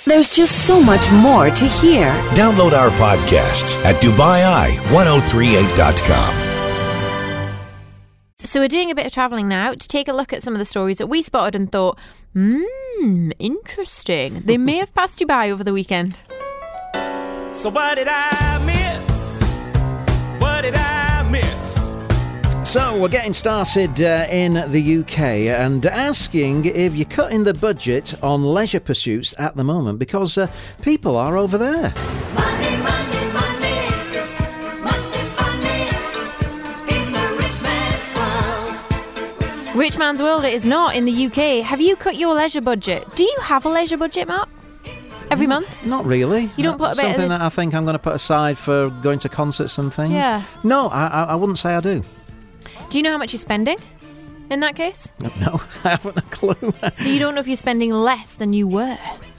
There's just so much more to hear. Download our podcasts at DubaiI1038.com. So we're doing a bit of travelling now to take a look at some of the stories that we spotted and thought, interesting. They may have passed you by over the weekend. So what did I miss? What did I miss? So we're getting started in the UK and asking if you're cutting the budget on leisure pursuits at the moment because people are over there. Money, money, money, must be funny in the rich man's world. Rich man's world it is not in the UK. Have you cut your leisure budget? Do you have a leisure budget, Mark? Every month? Not really. You don't put a bit something of that I think I'm going to put aside for going to concerts and things? Yeah. No, I wouldn't say I do. Do you know how much you're spending in that case? No, I haven't a clue. So you don't know if you're spending less than you were?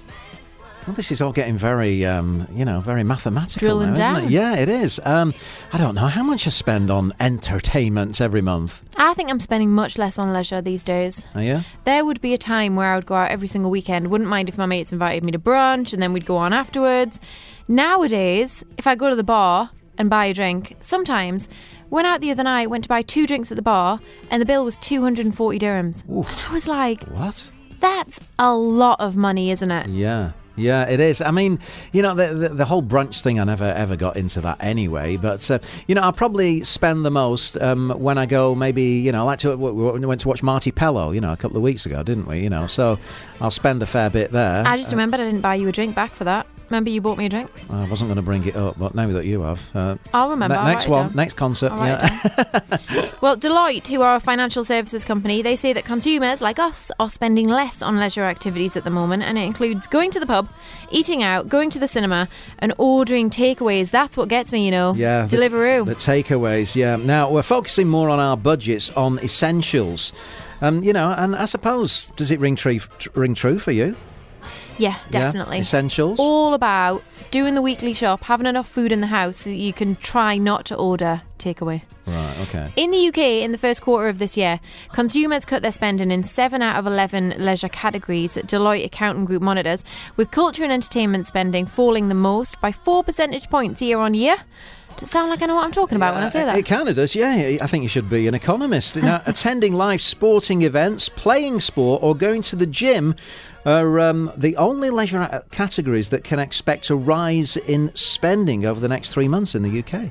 Well, this is all getting very, very mathematical Drilling now, down. isn't it? Yeah, it is. I don't know how much I spend on entertainment every month. I think I'm spending much less on leisure these days. Are you? There would be a time where I would go out every single weekend. Wouldn't mind if my mates invited me to brunch and then we'd go on afterwards. Nowadays, if I go to the bar and buy a drink, sometimes, went out the other night, went to buy 2 drinks at the bar and the bill was 240 dirhams. Oof. And I was like, What? that's a lot of money, isn't it? Yeah. Yeah, it is. I mean, the whole brunch thing, I never ever got into that anyway. But, I'll probably spend the most when I go maybe, we went to watch Marty Pello, a couple of weeks ago, didn't we? So I'll spend a fair bit there. I just remembered I didn't buy you a drink back for that. Remember you bought me a drink? I wasn't going to bring it up, but now that you have. I'll remember. I'll next write it one, down. next concert. I'll write it down. Well, Deloitte, who are a financial services company, they say that consumers like us are spending less on leisure activities at the moment, and it includes going to the pub, eating out, going to the cinema, and ordering takeaways. That's what gets me, Yeah, Deliveroo. The takeaways, yeah. Now, we're focusing more on our budgets on essentials. And I suppose, does it ring true for you? Yeah, definitely. Yeah, essentials. All about doing the weekly shop, having enough food in the house so that you can try not to order takeaway. Right, okay. In the UK, in the first quarter of this year, consumers cut their spending in 7 out of 11 leisure categories that Deloitte Accounting Group monitors, with culture and entertainment spending falling the most by 4 percentage points year on year. Does it sound like I know what I'm talking about when I say that? It kind of does, yeah. I think you should be an economist. Now, attending live sporting events, playing sport or going to the gym are the only leisure categories that can expect a rise in spending over the next 3 months in the UK.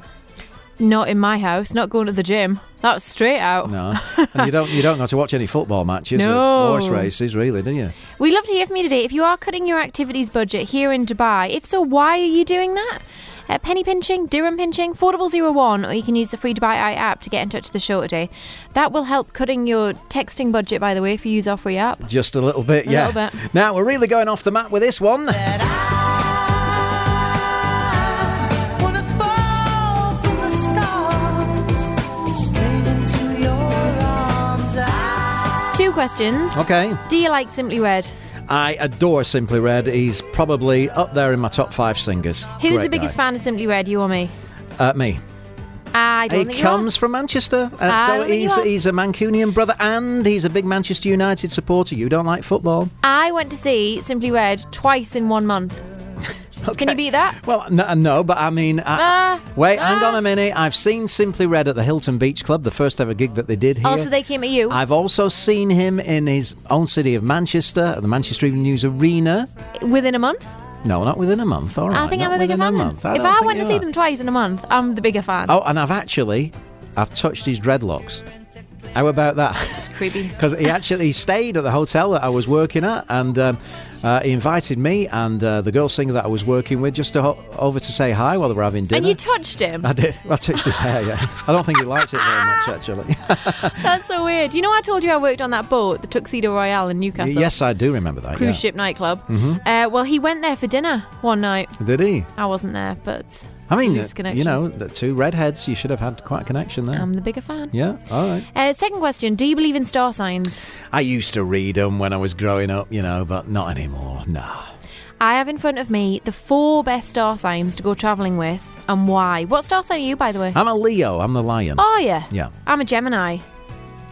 Not in my house, not going to the gym. That's straight out. No, and you don't go to watch any football matches No. or horse races, really, do you? We'd love to hear from you today. If you are cutting your activities budget here in Dubai, if so, why are you doing that? Penny pinching, dirham pinching, 4001, or you can use the free Dubai Eye app to get in touch with the show today. That will help cutting your texting budget, by the way, if you use our free app. Just a little bit, yeah. A little bit. Now, we're really going off the map with this one. Two questions. Okay. Do you like Simply Red? I adore Simply Red. He's probably up there in my top 5 singers. Who's Great the biggest guy. fan of Simply Red, you or me? Me. I don't He think comes from Manchester, I so don't think you are. he's a Mancunian brother, and he's a big Manchester United supporter. You don't like football? I went to see Simply Red twice in 1 month. Can you beat that? Well, no, but I mean... Wait, hang on a minute. I've seen Simply Red at the Hilton Beach Club, the first ever gig that they did here. Oh, so they came at you? I've also seen him in his own city of Manchester, at the Manchester Evening News Arena. Within a month? No, not within a month, all right. I think not I'm a bigger within fan then. month. If I went to see them twice in a month, I'm the bigger fan. Oh, and I've touched his dreadlocks. How about that? It's creepy. Because he stayed at the hotel that I was working at, and he invited me and the girl singer that I was working with just over to say hi while they were having dinner. And you touched him? I did. I touched his hair, yeah. I don't think he liked it very much, actually. That's so weird. You know I told you I worked on that boat, the Tuxedo Royale in Newcastle? Yes, I do remember that, Cruise ship nightclub. Mm-hmm. Well, he went there for dinner one night. Did he? I wasn't there, but... I mean, loose connection. the 2 redheads, you should have had quite a connection there. I'm the bigger fan. Yeah, all right. Second question, do you believe in star signs? I used to read them when I was growing up, but not anymore, no. I have in front of me the 4 best star signs to go travelling with and why. What star sign are you, by the way? I'm a Leo, I'm the lion. Oh, yeah? Yeah. I'm a Gemini.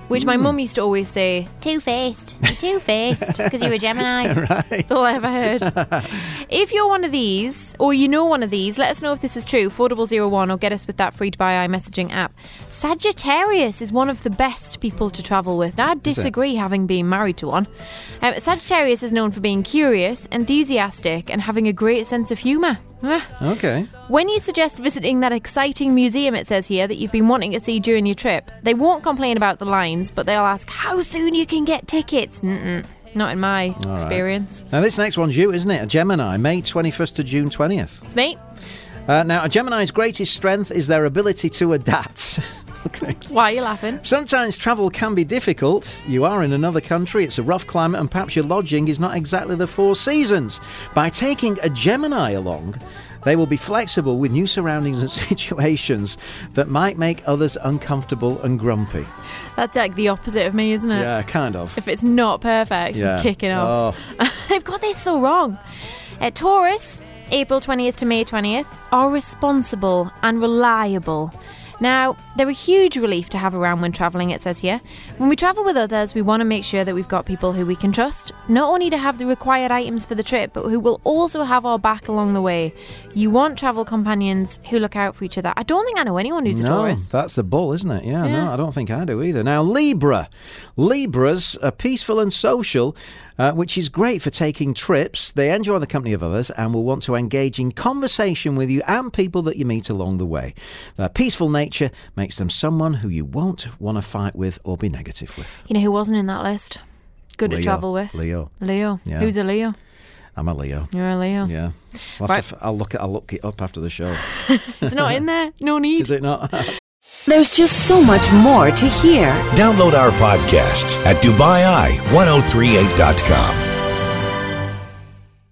which my mum used to always say, two-faced, you're two-faced, because you're a Gemini. Right. That's all I ever heard. If you're one of these, or you know one of these, let us know if this is true, 4001, or get us with that free to buy iMessaging app. Sagittarius is one of the best people to travel with. Now, I disagree, having been married to one. Sagittarius is known for being curious, enthusiastic, and having a great sense of humour. Okay. When you suggest visiting that exciting museum, it says here, that you've been wanting to see during your trip, they won't complain about the lines, but they'll ask how soon you can get tickets. Not in my experience. Now, this next one's you, isn't it? A Gemini, May 21st to June 20th. It's me. Now, a Gemini's greatest strength is their ability to adapt. Okay. Why are you laughing? Sometimes travel can be difficult. You are in another country, it's a rough climate, and perhaps your lodging is not exactly the Four Seasons. By taking a Gemini along, they will be flexible with new surroundings and situations that might make others uncomfortable and grumpy. That's like the opposite of me, isn't it? Yeah, kind of. If it's not perfect, I'm kicking off. They've got this so wrong. Taurus, April 20th to May 20th, are responsible and reliable. Now, they're a huge relief to have around when travelling, it says here. When we travel with others, we want to make sure that we've got people who we can trust, not only to have the required items for the trip, but who will also have our back along the way. You want travel companions who look out for each other. I don't think I know anyone who's a Taurus. That's the bull, isn't it? Yeah, no, I don't think I do either. Now, Libra. Libras are peaceful and social, which is great for taking trips. They enjoy the company of others and will want to engage in conversation with you and people that you meet along the way. Their peaceful nature makes them someone who you won't want to fight with or be negative with. You know who wasn't in that list? Good Leo. to travel with. Leo. Yeah. Who's a Leo? I'm a Leo. You're a Leo. Yeah. I'll look it up after the show. It's not in there. No need. Is it not? There's just so much more to hear. Download our podcasts at DubaiI1038.com.